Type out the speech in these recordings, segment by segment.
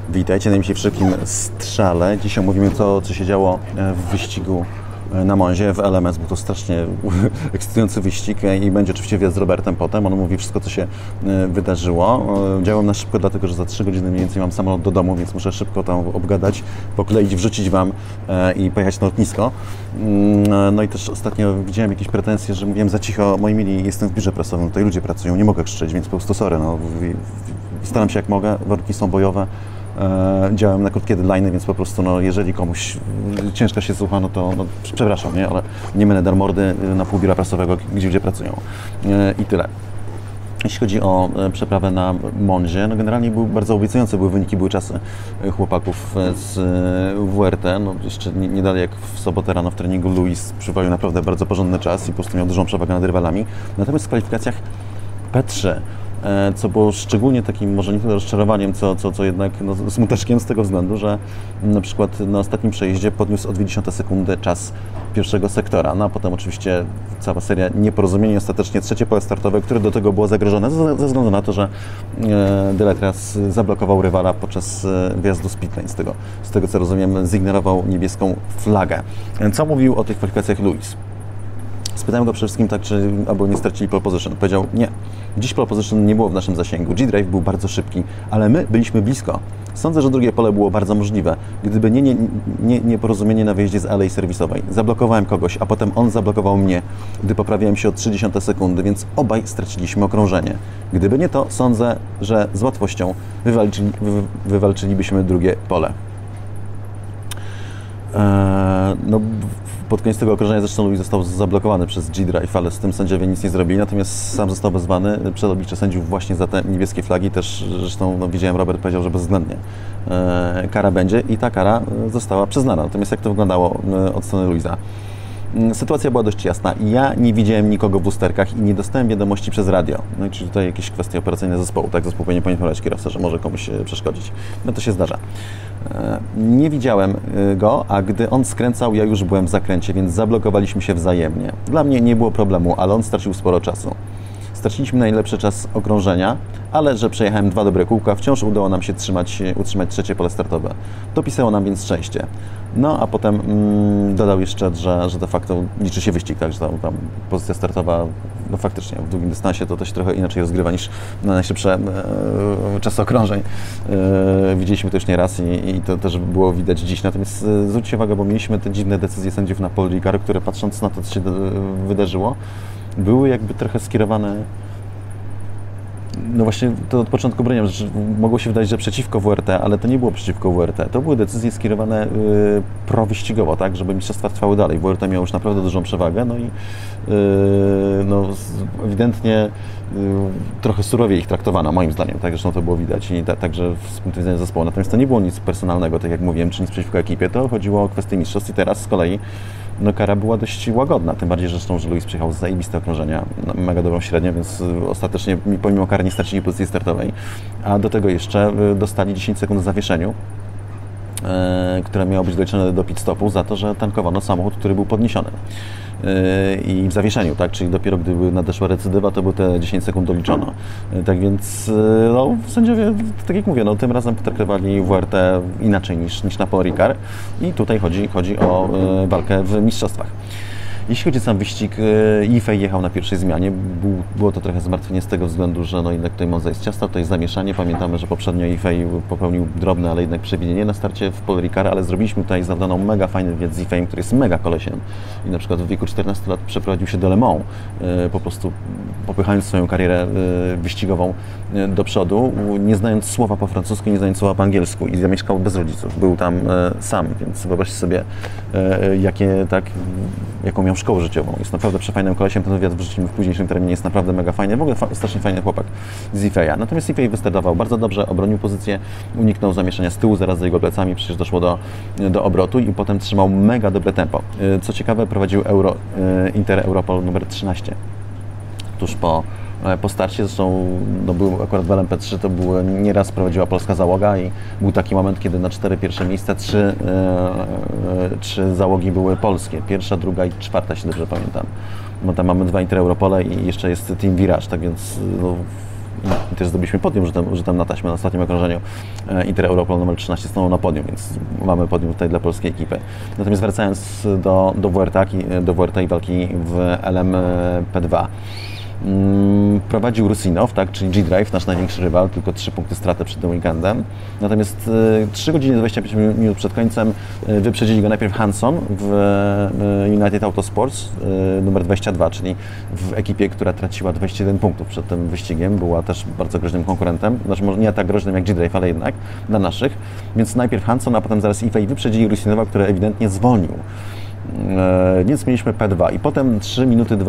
Witajcie na szybkim strzale. Dzisiaj mówimy co się działo w wyścigu na Monzie, w LMS. Był to strasznie ekscytujący wyścig i będzie oczywiście wyjazd z Robertem potem. On mówi wszystko, co się wydarzyło. Działam na szybko, dlatego że za 3 godziny mniej więcej mam samolot do domu, więc muszę szybko tam obgadać, pokleić, wrzucić Wam i pojechać na lotnisko. No i też ostatnio widziałem jakieś pretensje, że mówiłem za cicho. Moi mili, jestem w biurze prasowym, tutaj ludzie pracują, nie mogę krzyczeć, więc po prostu sorry. No. Staram się jak mogę, warunki są bojowe. Działam na krótkie deadline'y, więc po prostu no, jeżeli komuś ciężko się słucha, no to no, przepraszam, nie? Ale nie będę dar mordy na pół biura prasowego, gdzie ludzie pracują. I tyle. Jeśli chodzi o przeprawę na Monzie, no generalnie były bardzo obiecujące wyniki, były czasy chłopaków z WRT. No jeszcze nie dalej jak w sobotę rano w treningu Luis przywalił naprawdę bardzo porządny czas i po prostu miał dużą przewagę nad rywalami. Natomiast w kwalifikacjach P3, co było szczególnie takim, może nie tyle rozczarowaniem, co jednak no, smuteczkiem z tego względu, że na przykład na ostatnim przejeździe podniósł o 0,2 sekundy czas pierwszego sektora, no a potem oczywiście cała seria nieporozumień, ostatecznie trzecie pole startowe, które do tego było zagrożone ze względu na to, że Deletras zablokował rywala podczas wjazdu z pitlane. Z tego co rozumiem, zignorował niebieską flagę. Co mówił o tych kwalifikacjach Luis? Spytałem go przede wszystkim tak, czy albo nie stracili pole position. Powiedział, nie, dziś pole position nie było w naszym zasięgu. G-Drive był bardzo szybki, ale my byliśmy blisko. Sądzę, że drugie pole było bardzo możliwe. Gdyby nie porozumienie na wyjeździe z alei serwisowej. Zablokowałem kogoś, a potem on zablokował mnie, gdy poprawiałem się o 0,3 sekundy, więc obaj straciliśmy okrążenie. Gdyby nie to, sądzę, że z łatwością wywalczylibyśmy drugie pole. No, pod koniec tego okrążenia zresztą Luis został zablokowany przez G-Drive, ale z tym sędziowie nic nie zrobili, natomiast sam został wezwany przed oblicze sędziów właśnie za te niebieskie flagi. Też zresztą no, widziałem, Robert powiedział, że bezwzględnie kara będzie i ta kara została przyznana. Natomiast jak to wyglądało od strony Luisa? Sytuacja była dość jasna. Ja nie widziałem nikogo w lusterkach i nie dostałem wiadomości przez radio. No i czy tutaj jakieś kwestie operacyjne zespołu, tak? Zespół powinien poinformować kierowcę, że może komuś przeszkodzić. No to się zdarza. Nie widziałem go, a gdy on skręcał, ja już byłem w zakręcie, więc zablokowaliśmy się wzajemnie. Dla mnie nie było problemu, ale on stracił sporo czasu. Straciliśmy najlepszy czas okrążenia, ale że przejechałem 2 dobre kółka, wciąż udało nam się utrzymać trzecie pole startowe. Dopisało nam więc szczęście. No a potem dodał jeszcze, że de facto liczy się wyścig, tak, że tam pozycja startowa, no faktycznie w długim dystansie to się trochę inaczej rozgrywa niż na najszybsze czasy okrążeń. Widzieliśmy to już nieraz i to też było widać dziś. Natomiast zwróćcie uwagę, bo mieliśmy te dziwne decyzje sędziów na Paul Ricard, które patrząc na to, co się wydarzyło, były jakby trochę skierowane. No właśnie to od początku broniłem, że mogło się wydać, że przeciwko WRT, ale to nie było przeciwko WRT. To były decyzje skierowane prowyścigowo, tak, żeby mistrzostwa trwały dalej. WRT miał już naprawdę dużą przewagę, no i no, ewidentnie trochę surowiej ich traktowano, moim zdaniem, tak, zresztą to było widać i także z punktu widzenia zespołu. Natomiast to nie było nic personalnego, tak jak mówiłem, czy nic przeciwko ekipie, to chodziło o kwestię mistrzostw i teraz z kolei no, kara była dość łagodna, tym bardziej zresztą, że Luis przyjechał z zajebiste okrążenia, no, mega dobrą średnią, więc ostatecznie pomimo kary nie stracili pozycji startowej, a do tego jeszcze dostali 10 sekund w zawieszeniu, które miało być doliczone do pit stopu za to, że tankowano samochód, który był podniesiony i w zawieszeniu, tak, czyli dopiero gdyby nadeszła recydywa, to by te 10 sekund doliczono. Tak więc no, sędziowie, tak jak mówię, no, tym razem potraktowali WRT inaczej niż na Paul Ricard i tutaj chodzi o walkę w mistrzostwach. Jeśli chodzi o sam wyścig, Yifei jechał na pierwszej zmianie. Było to trochę zmartwienie z tego względu, że no jednak tutaj Monza jest ciasta, to jest zamieszanie. Pamiętamy, że poprzednio Yifei popełnił drobne, ale jednak przewinienie na starcie w Paul Ricard, ale zrobiliśmy tutaj zadaną mega fajny wywiad z Yifei, który jest mega kolesiem i na przykład w wieku 14 lat przeprowadził się do Le Mans, po prostu popychając swoją karierę wyścigową do przodu, nie znając słowa po francusku, nie znając słowa po angielsku i zamieszkał bez rodziców. Był tam sam, więc wyobraźcie sobie, jaką miał szkołę życiową. Jest naprawdę przefajnym kolesiem, ten wywiad wrzucimy w późniejszym terminie, jest naprawdę mega fajny. W ogóle strasznie fajny chłopak z Yife'a. Natomiast Yifei wystartował bardzo dobrze, obronił pozycję, uniknął zamieszania z tyłu, zaraz za jego plecami, przecież doszło do obrotu i potem trzymał mega dobre tempo. Co ciekawe, prowadził Inter Europol numer 13. Tuż po starcie, zresztą no, był akurat w LMP3, to nieraz prowadziła polska załoga i był taki moment, kiedy na 4 pierwsze miejsca 3 załogi były polskie. Pierwsza, druga i czwarta, jeśli dobrze pamiętam. Bo tam mamy 2 Inter Europole i jeszcze jest Team Virage, tak więc no, i też zdobyliśmy podium, że tam na taśmę na ostatnim okrążeniu Inter Europol numer 13 stanął na podium, więc mamy podium tutaj dla polskiej ekipy. Natomiast wracając do WRT i walki w LMP2. Prowadził Rusinow, tak, czyli G-Drive, nasz największy rywal, tylko 3 punkty straty przed tym weekendem. Natomiast 3 godziny 25 minut przed końcem wyprzedzili go najpierw Hanson w United Autosports numer 22, czyli w ekipie, która traciła 21 punktów przed tym wyścigiem. Była też bardzo groźnym konkurentem, znaczy może nie tak groźnym jak G-Drive, ale jednak dla naszych. Więc najpierw Hanson, a potem zaraz Ifei wyprzedzili Rusinowa, który ewidentnie zwolnił. Więc mieliśmy P2 i potem 3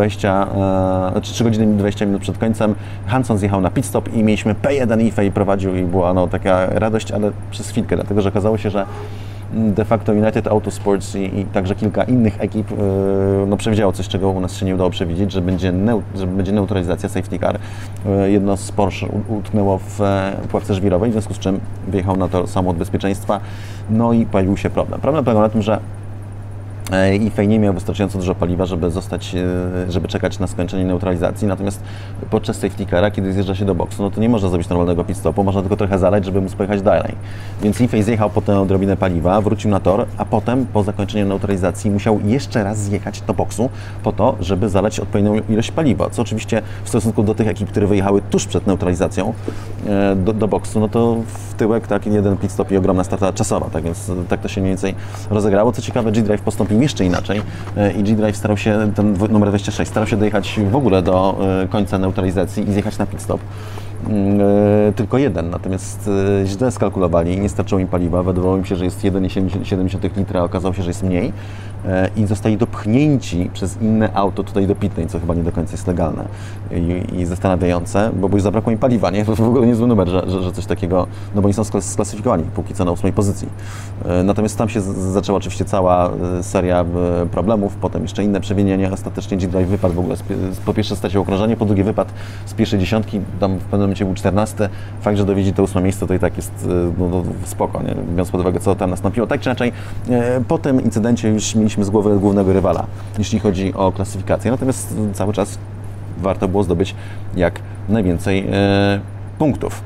godziny 20 minut przed końcem Hanson zjechał na pit stop i mieliśmy P1 Ifei prowadził i była taka radość, ale przez chwilkę, dlatego że okazało się, że de facto United Autosports i także kilka innych ekip przewidziało coś, czego u nas się nie udało przewidzieć, że będzie neutralizacja, safety car. Jedno z Porsche utknęło w pułapce żwirowej, w związku z czym wyjechał na to samo od bezpieczeństwa, no i pojawił się problem. Problem polegał na tym, że Ifei nie miał wystarczająco dużo paliwa, żeby czekać na skończenie neutralizacji, natomiast podczas safety cara, kiedy zjeżdża się do boksu, no to nie można zrobić normalnego pit stopu, można tylko trochę zalać, żeby móc pojechać dalej. Więc Ifei zjechał po tę odrobinę paliwa, wrócił na tor, a potem po zakończeniu neutralizacji musiał jeszcze raz zjechać do boksu po to, żeby zalać odpowiednią ilość paliwa, co oczywiście w stosunku do tych ekip, które wyjechały tuż przed neutralizacją do boksu, no to w tyłek taki jeden pit stop i ogromna strata czasowa, tak więc tak to się mniej więcej rozegrało. Co ciekawe, G-Drive postąpił jeszcze inaczej i G-Drive starał się, ten numer 26, starał się dojechać w ogóle do końca neutralizacji i zjechać na pit stop. Tylko jeden, natomiast źle skalkulowali, nie starczyło im paliwa, wydawało im się, że jest 1,7 litra, a okazało się, że jest mniej i zostali dopchnięci przez inne auto tutaj do pitnej, co chyba nie do końca jest legalne i zastanawiające, bo już zabrakło im paliwa, nie? To w ogóle niezły numer, że coś takiego, no bo oni są sklasyfikowani póki co na 8 pozycji. Natomiast tam się zaczęła oczywiście cała seria problemów, potem jeszcze inne przewinienia, ostatecznie G-Drive wypadł w ogóle, po pierwsze stracił okrążenie, po drugie wypadł z pierwszej dziesiątki, tam w pewnym momencie był 14. Fakt, że dowiedzi to 8 miejsce, to i tak jest spoko, nie? Biorąc pod uwagę, co tam nastąpiło. Tak czy inaczej, po tym incydencie już mieliśmy z głowy głównego rywala, jeśli chodzi o klasyfikację. Natomiast cały czas warto było zdobyć jak najwięcej punktów.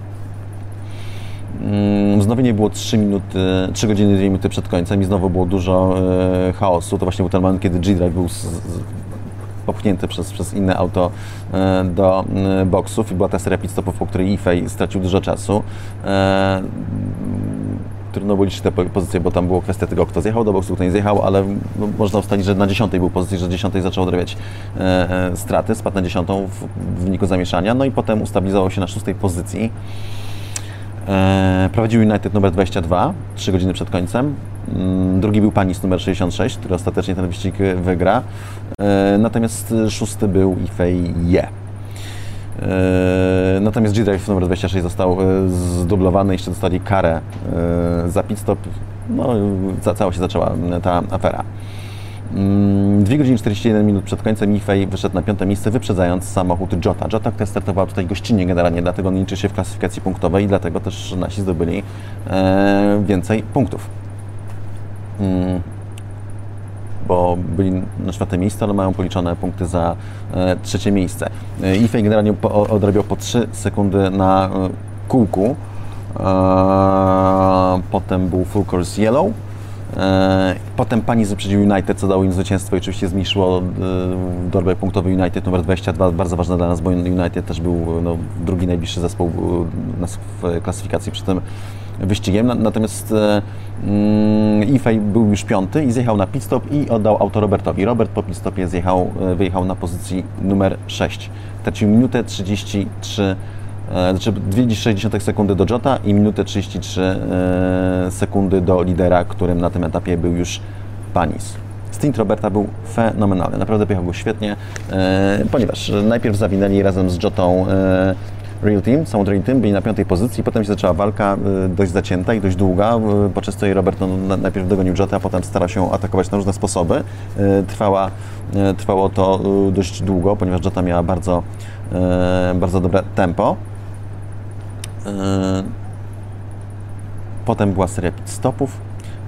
Wznowienie było 3 godziny 2 minuty przed końcem i znowu było dużo chaosu. To właśnie był ten moment, kiedy G-Drive był popchnięty przez inne auto do boksów i była ta seria pit stopów, po której Ifei stracił dużo czasu. Trudno było liczyć te pozycje, bo tam było kwestia tego, kto zjechał do boksu, kto nie zjechał, ale można ustalić, że na 10 był pozycji, że 10 zaczął odrabiać straty, spadł na 10 w wyniku zamieszania, no i potem ustabilizował się na 6 pozycji. Prowadził United numer 22, 3 godziny przed końcem. Drugi był Panis numer 66, który ostatecznie ten wyścig wygra. Natomiast 6 był Ifei. Natomiast G-Drive numer 26 został zdublowany, jeszcze dostali karę za pit stop. No, cała się zaczęła ta afera. 2 godziny 41 minut przed końcem Ifei wyszedł na 5. miejsce, wyprzedzając samochód Jota. Jota, która startowała tutaj gościnnie generalnie, dlatego nie liczy się w klasyfikacji punktowej i dlatego też nasi zdobyli więcej punktów. Bo byli na 4. miejsce, ale mają policzone punkty za 3. miejsce. Ifei generalnie odrabiał po 3 sekundy na kółku. Potem był full course yellow. Potem Panis wyprzedził United, co dało im zwycięstwo i oczywiście zmniejszyło dorobek punktowy United numer 22, bardzo ważne dla nas, bo United też był drugi najbliższy zespół w klasyfikacji przed tym wyścigiem. Natomiast Ifei był już 5. i zjechał na pit stop i oddał auto Robertowi. Robert po pit stopie wyjechał na pozycji numer 6. Tracił minutę 33, znaczy 2,6 sekundy do Jota i minutę 33 sekundy do lidera, którym na tym etapie był już Panis. Stint Roberta był fenomenalny, naprawdę pojechał go świetnie, ponieważ najpierw zawinęli razem z Jotą Real Team, Sound Real Team, byli na 5. pozycji, potem się zaczęła walka dość zacięta i dość długa, podczas której Robert najpierw dogonił Jota, a potem starał się atakować na różne sposoby. Trwało to dość długo, ponieważ Jota miała bardzo dobre tempo. Potem była seria pit stopów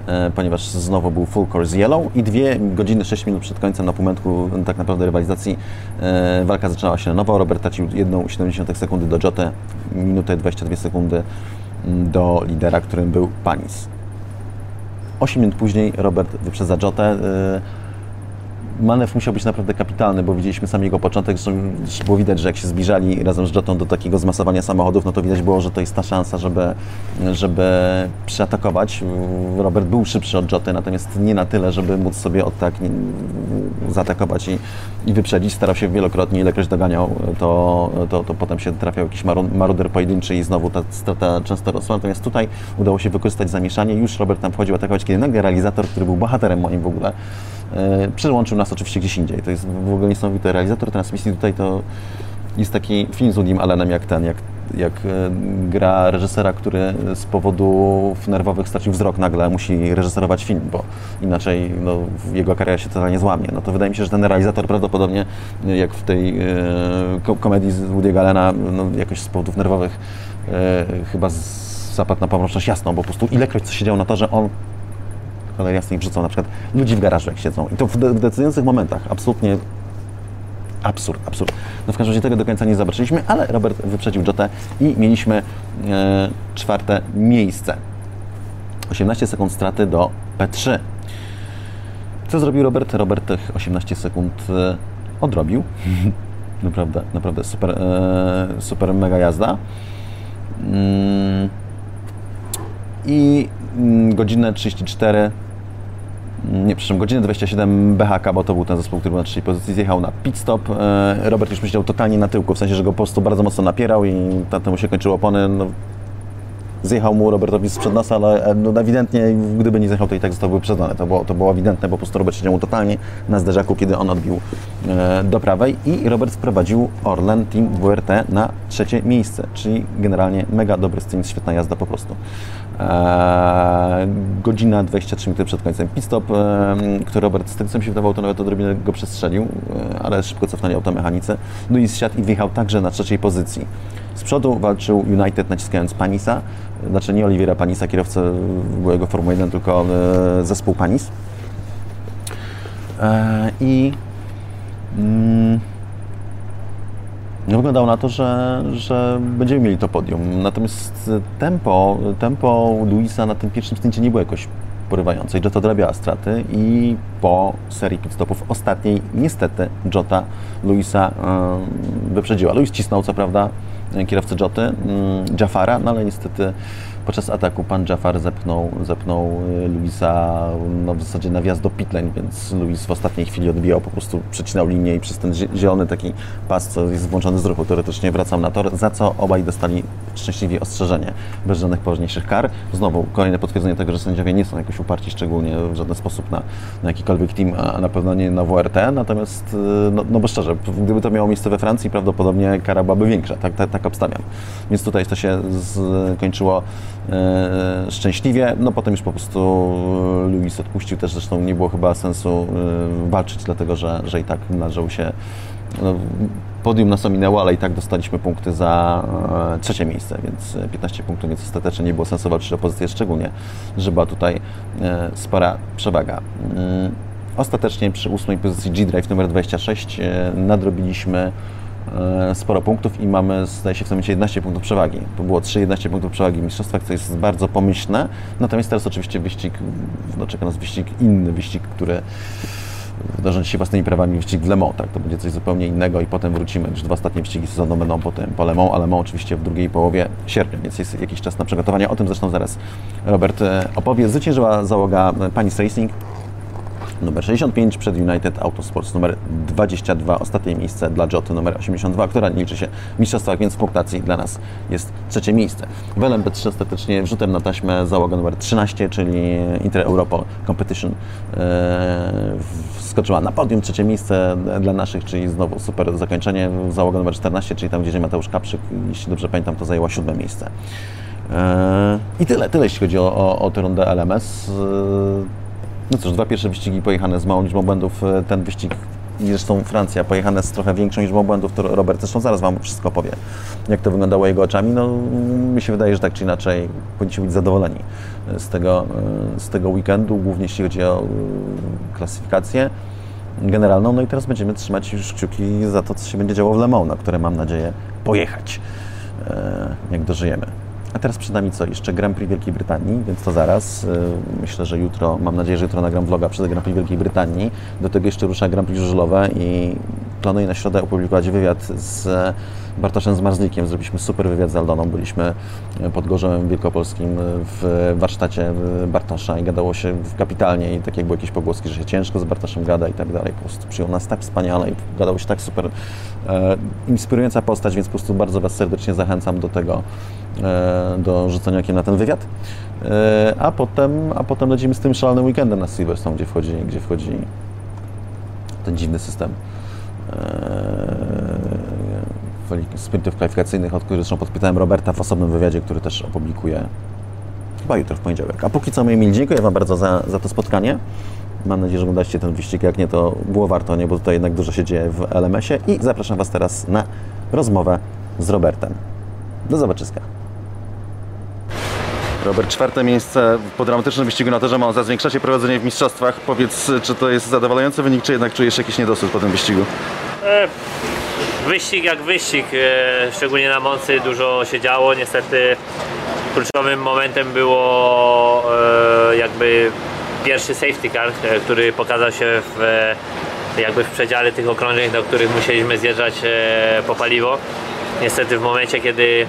ponieważ znowu był full course yellow i 2 godziny 6 minut przed końcem na półmetku tak naprawdę rywalizacji walka zaczynała się na nowo. Robert tracił 1,7 sekundy do Jotę, minutę 22 sekundy do lidera, którym był Panis. 8 minut później Robert wyprzedza Jotę. Manewr musiał być naprawdę kapitalny, bo widzieliśmy sam jego początek, zresztą było widać, że jak się zbliżali razem z Jotą do takiego zmasowania samochodów, no to widać było, że to jest ta szansa, żeby przeatakować. Robert był szybszy od Joty, natomiast nie na tyle, żeby móc sobie zaatakować i wyprzedzić. Starał się wielokrotnie, ilekroć doganiał, to potem się trafiał jakiś maruder pojedynczy i znowu ta strata często rosła. Natomiast tutaj udało się wykorzystać zamieszanie. Już Robert tam wchodził atakować, kiedy nagle realizator, który był bohaterem moim w ogóle, przełączył nas oczywiście gdzieś indziej. To jest w ogóle niesamowity realizator transmisji. Tutaj to jest taki film z Woodym Allenem, jak gra reżysera, który z powodów nerwowych stracił wzrok, nagle musi reżyserować film, bo inaczej jego kariera się totalnie złamie. No to wydaje mi się, że ten realizator prawdopodobnie, jak w tej komedii z Woody'ego Allena, jakoś z powodów nerwowych chyba zapadł na pomroczność jasną, bo po prostu ilekroć co się działo na to, że on ale jasniej wrzucą na przykład ludzi w garażu, jak siedzą. I to w decydujących momentach. Absolutnie absurd. No w każdym razie tego do końca nie zobaczyliśmy, ale Robert wyprzedził Jotę i mieliśmy 4. miejsce. 18 sekund straty do P3. Co zrobił Robert? Robert tych 18 sekund odrobił. Naprawdę super mega jazda. I godzinę 34, godzinę 27 BHK, bo to był ten zespół, który był na 3. pozycji, zjechał na pit stop. Robert już myślał totalnie na tyłku, w sensie, że go po prostu bardzo mocno napierał i temu się kończyły opony. Zjechał mu Robertowi sprzed nosa, ale ewidentnie, gdyby nie zjechał, to i tak został wyprzedzony. To było ewidentne, bo po prostu Robert siedział mu totalnie na zderzaku, kiedy on odbił do prawej i Robert wprowadził Orlen Team WRT na 3. miejsce, czyli generalnie mega dobry stint, świetna jazda po prostu. Godzina 23 minuty przed końcem pit stop, który Robert, z tego co mi się wydawało, to nawet odrobinę go przestrzelił, ale szybko cofnęli automechanicy. Luis siadł i wjechał także na 3. pozycji. Z przodu walczył United, naciskając Panisa, znaczy nie Oliviera Panisa, kierowcę byłego Formuły 1, tylko zespół Panis. Wyglądało na to, że będziemy mieli to podium. Natomiast tempo Luisa na tym pierwszym stincie nie było jakoś porywające. Jota dorabiała straty i po serii pit stopów ostatniej niestety Jota Luisa wyprzedziła. Luis cisnął co prawda kierowcę Joty, Jaffara, no ale niestety podczas ataku pan Jaffar zepnął Luisa w zasadzie na wjazd do pit lane, więc Luis w ostatniej chwili odbijał, po prostu przecinał linię i przez ten zielony taki pas, co jest włączony z ruchu, teoretycznie wracał na tor, za co obaj dostali szczęśliwie ostrzeżenie, bez żadnych poważniejszych kar. Znowu kolejne potwierdzenie tego, że sędziowie nie są jakoś uparci szczególnie w żaden sposób na jakikolwiek team, a na pewno nie na WRT, natomiast bo szczerze, gdyby to miało miejsce we Francji, prawdopodobnie kara byłaby większa, tak obstawiam. Więc tutaj to się skończyło szczęśliwie, potem już po prostu Luis odpuścił, też zresztą nie było chyba sensu walczyć, dlatego że i tak należał się, podium nas ominęło, ale i tak dostaliśmy punkty za 3. miejsce, więc 15 punktów, więc ostatecznie nie było sensu walczyć o pozycję, szczególnie, że była tutaj spora przewaga. Ostatecznie przy 8. pozycji G-Drive numer 26 nadrobiliśmy sporo punktów i mamy, zdaje się, w tym momencie 11 punktów przewagi. To było 11 punktów przewagi w mistrzostwach, co jest bardzo pomyślne. Natomiast teraz oczywiście czeka nas inny wyścig, który rządzi się własnymi prawami, wyścig w Le Mans, tak? To będzie coś zupełnie innego i potem wrócimy, już 2 ostatnie wyścigi sezonu będą potem po Le Mans, a Le Mans oczywiście w drugiej połowie sierpnia, więc jest jakiś czas na przygotowanie. O tym zresztą zaraz Robert opowie. Zwyciężyła załoga Panis Racing numer 65 przed United Autosports numer 22, ostatnie miejsce dla Joty numer 82, która nie liczy się w mistrzostwach, więc w punktacji dla nas jest 3. miejsce. W LMP3 ostatecznie wrzutem na taśmę załoga numer 13, czyli Inter Europa Competition, wskoczyła na podium, 3. miejsce dla naszych, czyli znowu super zakończenie. Załoga numer 14, czyli tam gdzie Mateusz Kapszyk, jeśli dobrze pamiętam, to zajęła 7. miejsce. I tyle jeśli chodzi o tę rundę LMS. No cóż, 2 pierwsze wyścigi pojechane z małą liczbą błędów. Ten wyścig i zresztą Francja pojechana z trochę większą liczbą błędów, to Robert zresztą zaraz Wam wszystko powie, jak to wyglądało jego oczami. No, mi się wydaje, że tak czy inaczej powinniście być zadowoleni z tego weekendu, głównie jeśli chodzi o klasyfikację generalną. No i teraz będziemy trzymać już kciuki za to, co się będzie działo w Le Mans, na które mam nadzieję pojechać, jak dożyjemy. A teraz przed nami co? Jeszcze Grand Prix Wielkiej Brytanii, więc to zaraz. Myślę, że jutro, mam nadzieję, że jutro nagram vloga przed Grand Prix Wielkiej Brytanii. Do tego jeszcze rusza Grand Prix żużlowe i planuję na środę opublikować wywiad z Bartoszem Zmarzlikiem. Zrobiliśmy super wywiad z Aldoną. Byliśmy pod Gorzołem Wielkopolskim w warsztacie Bartosza i gadało się kapitalnie i tak jak były jakieś pogłoski, że się ciężko z Bartoszem gada i tak dalej. Po prostu przyjął nas tak wspaniale i gadało się tak super. Inspirująca postać, więc po prostu bardzo Was serdecznie zachęcam do tego, do rzucenia okiem na ten wywiad. A potem lecimy z tym szalonym weekendem na Silverstone, gdzie wchodzi ten dziwny system sprintów kwalifikacyjnych, od których zresztą podpytałem Roberta w osobnym wywiadzie, który też opublikuję chyba jutro w poniedziałek. A póki co, moi mili, dziękuję Wam bardzo za to spotkanie. Mam nadzieję, że oglądacie ten wyścig, jak nie, to było warto, nie? Bo tutaj jednak dużo się dzieje w LMS-ie i zapraszam Was teraz na rozmowę z Robertem. Do zobaczyska. Robert, 4. miejsce po dramatycznym wyścigu na torze Monza. Zwiększacie prowadzenie w mistrzostwach. Powiedz, czy to jest zadowalający wynik, czy jednak czujesz jakiś niedosyt po tym wyścigu? Wyścig jak wyścig, szczególnie na Moncy dużo się działo. Niestety kluczowym momentem było jakby pierwszy safety car, który pokazał się jakby w przedziale tych okrążeń, do których musieliśmy zjeżdżać po paliwo. Niestety w momencie,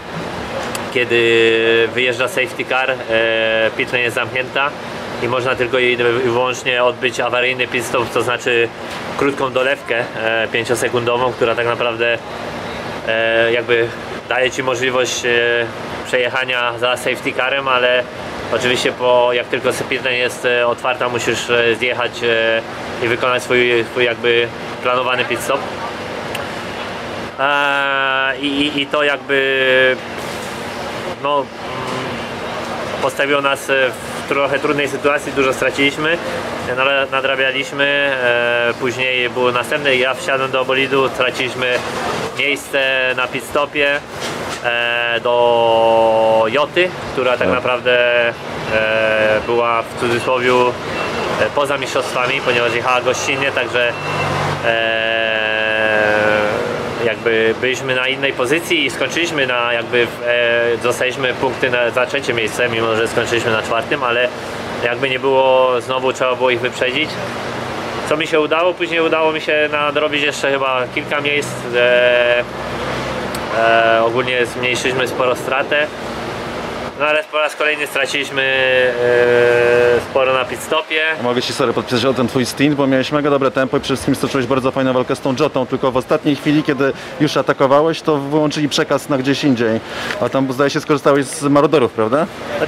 kiedy wyjeżdża safety car, pit lane jest zamknięta i można tylko i wyłącznie odbyć awaryjny pit stop, to znaczy krótką dolewkę 5-sekundową, która tak naprawdę jakby daje Ci możliwość przejechania za safety carem, ale oczywiście jak tylko pit lane jest otwarta, musisz zjechać i wykonać swój jakby planowany pit stop. I to jakby no, postawiło nas w trochę trudnej sytuacji, dużo straciliśmy, nadrabialiśmy, później było następne, ja wsiadłem do bolidu, traciliśmy miejsce na pit stopie do Joty, która tak naprawdę była w cudzysłowie poza mistrzostwami, ponieważ jechała gościnnie, także jakby byliśmy na innej pozycji i skończyliśmy dostaliśmy punkty za 3. miejsce, mimo że skończyliśmy na 4., ale jakby nie było, znowu trzeba było ich wyprzedzić. Co mi się udało? Później udało mi się nadrobić jeszcze chyba kilka miejsc. Ogólnie zmniejszyliśmy sporo stratę. No ale po raz kolejny straciliśmy sporo na pit stopie. Mogę Ci podpisać o ten Twój stint, bo miałeś mega dobre tempo i przede wszystkim stoczyłeś bardzo fajną walkę z tą Jotą, tylko w ostatniej chwili, kiedy już atakowałeś, to wyłączyli przekaz na gdzieś indziej. A tam zdaje się skorzystałeś z Marodorów, prawda?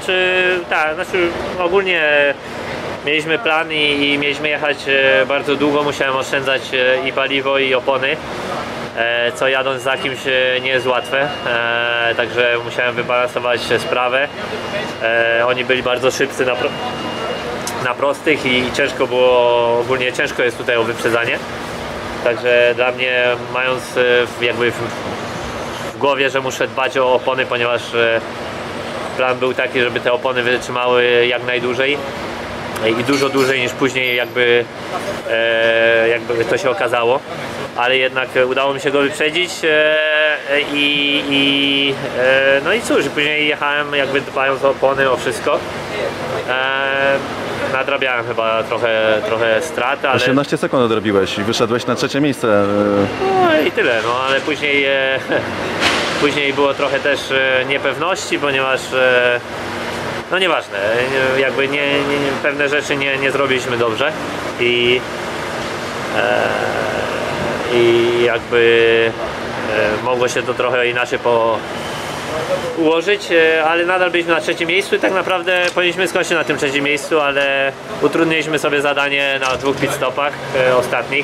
Ogólnie mieliśmy plan i mieliśmy jechać bardzo długo, musiałem oszczędzać i paliwo, i opony. Co jadąc za kimś nie jest łatwe, także musiałem wybalansować sprawę. Oni byli bardzo szybcy na prostych i ciężko było, ogólnie ciężko jest tutaj o wyprzedzanie. Także dla mnie, mając jakby w głowie, że muszę dbać o opony, ponieważ plan był taki, żeby te opony wytrzymały jak najdłużej i dużo dłużej niż później jakby to się okazało. Ale jednak udało mi się go wyprzedzić no i cóż, później jechałem jakby dbając o opony, o wszystko. Nadrabiałem chyba trochę strat, ale... 18 sekund odrobiłeś i wyszedłeś na 3. miejsce. No i tyle, no ale później było trochę też niepewności, ponieważ no nieważne, jakby pewne rzeczy nie zrobiliśmy dobrze i jakby mogło się to trochę inaczej ułożyć, ale nadal byliśmy na 3. miejscu i tak naprawdę powinniśmy skończyć na tym 3. miejscu, ale utrudniliśmy sobie zadanie na 2 pit stopach ostatnich.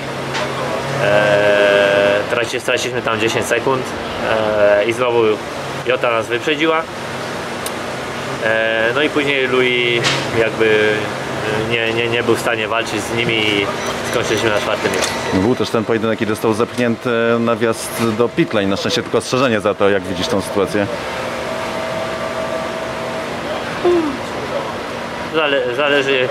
Straciliśmy tam 10 sekund i znowu Jota nas wyprzedziła. No i później Louis jakby nie był w stanie walczyć z nimi i skończyliśmy na 4. miejscu. Był też ten pojedynek, kiedy został zepchnięty na wjazd do pit lane. Na szczęście tylko ostrzeżenie za to, jak widzisz tą sytuację. Zależy.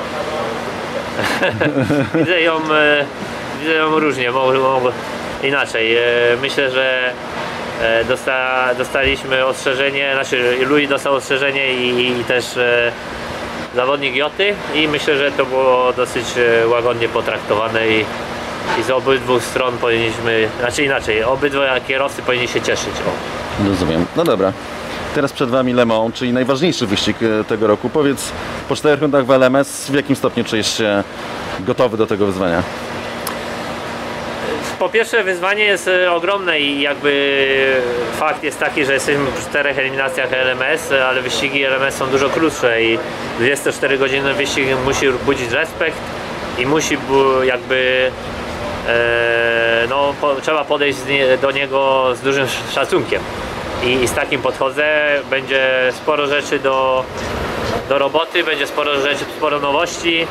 Widzę ją różnie, inaczej. Myślę, że dostaliśmy ostrzeżenie, znaczy Louis dostał ostrzeżenie i też zawodnik Joty i myślę, że to było dosyć łagodnie potraktowane i z obydwu stron powinniśmy, znaczy inaczej, obydwa kierowcy powinni się cieszyć. Rozumiem. No dobra. Teraz przed Wami Le Mans, czyli najważniejszy wyścig tego roku. Powiedz, po 4 rundach w LMS, w jakim stopniu czujesz się gotowy do tego wyzwania? Po pierwsze, wyzwanie jest ogromne i jakby fakt jest taki, że jesteśmy w 4 eliminacjach LMS, ale wyścigi LMS są dużo krótsze i 24-godzinny wyścig musi budzić respekt i musi jakby trzeba podejść do niego z dużym szacunkiem. I z takim podchodzę, będzie sporo rzeczy do roboty, będzie sporo rzeczy, sporo nowości.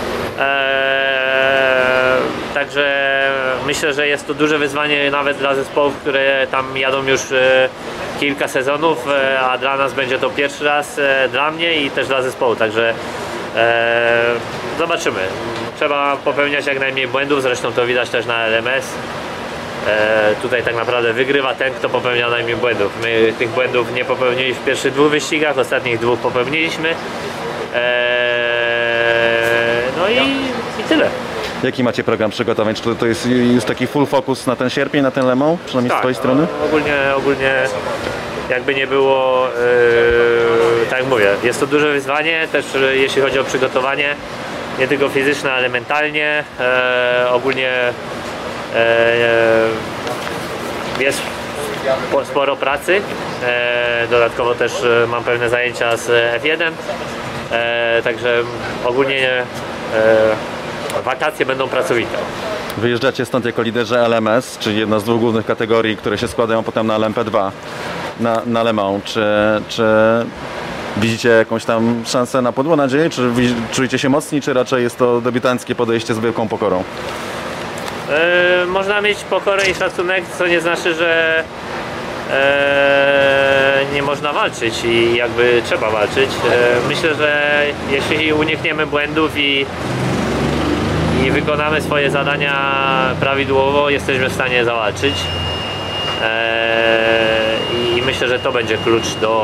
Także myślę, że jest to duże wyzwanie nawet dla zespołów, które tam jadą już kilka sezonów, a dla nas będzie to pierwszy raz, dla mnie i też dla zespołu, także zobaczymy. Trzeba popełniać jak najmniej błędów, zresztą to widać też na LMS. Tutaj tak naprawdę wygrywa ten, kto popełnia najmniej błędów. My tych błędów nie popełniliśmy w pierwszych 2 wyścigach, ostatnich 2 popełniliśmy. No i tyle. Jaki macie program przygotowań? Czy to jest już taki full focus na ten sierpień, na ten Le Mans, przynajmniej z Twojej strony? Ogólnie jakby nie było, tak jak mówię, jest to duże wyzwanie, też jeśli chodzi o przygotowanie, nie tylko fizyczne, ale mentalnie. Ogólnie jest sporo pracy, dodatkowo też mam pewne zajęcia z F1, także ogólnie wakacje będą pracowite. Wyjeżdżacie stąd jako liderzy LMS, czyli jedna z 2 głównych kategorii, które się składają potem na LMP2, na Le Mans. Czy widzicie jakąś tam szansę na podłą nadzieję? Czy czujecie się mocni, czy raczej jest to debiutanckie podejście z wielką pokorą? Można mieć pokorę i szacunek, co nie znaczy, że nie można walczyć i jakby trzeba walczyć. Myślę, że jeśli unikniemy błędów i wykonamy swoje zadania prawidłowo, jesteśmy w stanie zawalczyć. I myślę, że to będzie klucz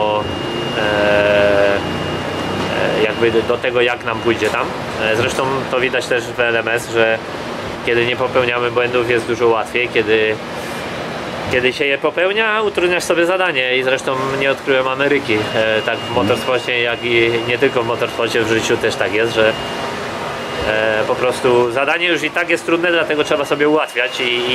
do tego, jak nam pójdzie tam. Zresztą to widać też w LMS, że kiedy nie popełniamy błędów, jest dużo łatwiej. Kiedy się je popełnia, utrudniasz sobie zadanie i zresztą nie odkryłem Ameryki. Tak w motorsporcie, jak i nie tylko w motorsporcie, w życiu też tak jest, że po prostu zadanie już i tak jest trudne, dlatego trzeba sobie ułatwiać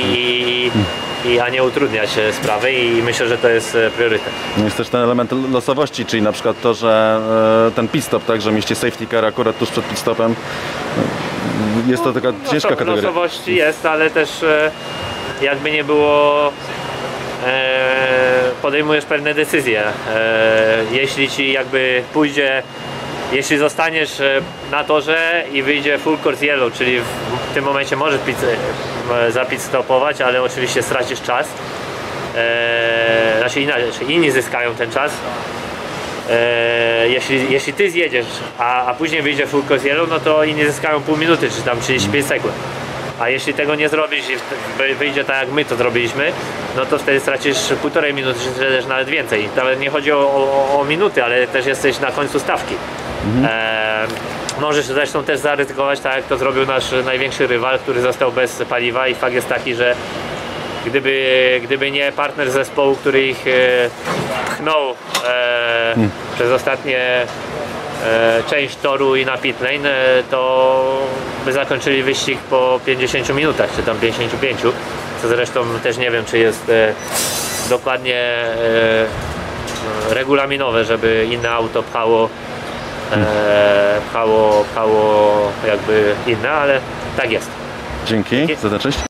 a nie utrudniać sprawy i myślę, że to jest priorytet. Jest też ten element losowości, czyli na przykład to, że ten pit stop, tak, że mieści safety car akurat tuż przed pit stopem. Jest to taka ciężka kategoria. Losowości jest, ale też jakby nie było, podejmujesz pewne decyzje. Jeśli ci jakby pójdzie, jeśli zostaniesz na torze i wyjdzie full course yellow, czyli w tym momencie możesz zapit stopować, ale oczywiście stracisz czas. Znaczy inaczej, inni zyskają ten czas. Jeśli ty zjedziesz, a później wyjdzie full course yellow, no to inni zyskają pół minuty, czy tam 35 sekund. A jeśli tego nie zrobisz i wyjdzie tak jak my to zrobiliśmy, no to wtedy stracisz 1,5 minuty, czy też nawet więcej. Nawet nie chodzi o minuty, ale też jesteś na końcu stawki. Możesz zresztą też zaryzykować, tak jak to zrobił nasz największy rywal, który został bez paliwa i fakt jest taki, że gdyby nie partner zespołu, który ich pchnął przez ostatnie część toru i na pit lane, to by zakończyli wyścig po 50 minutach, czy tam 55, co zresztą też nie wiem, czy jest dokładnie regulaminowe, żeby inne auto pchało jakby inne, ale tak jest. Dzięki za tę cześć.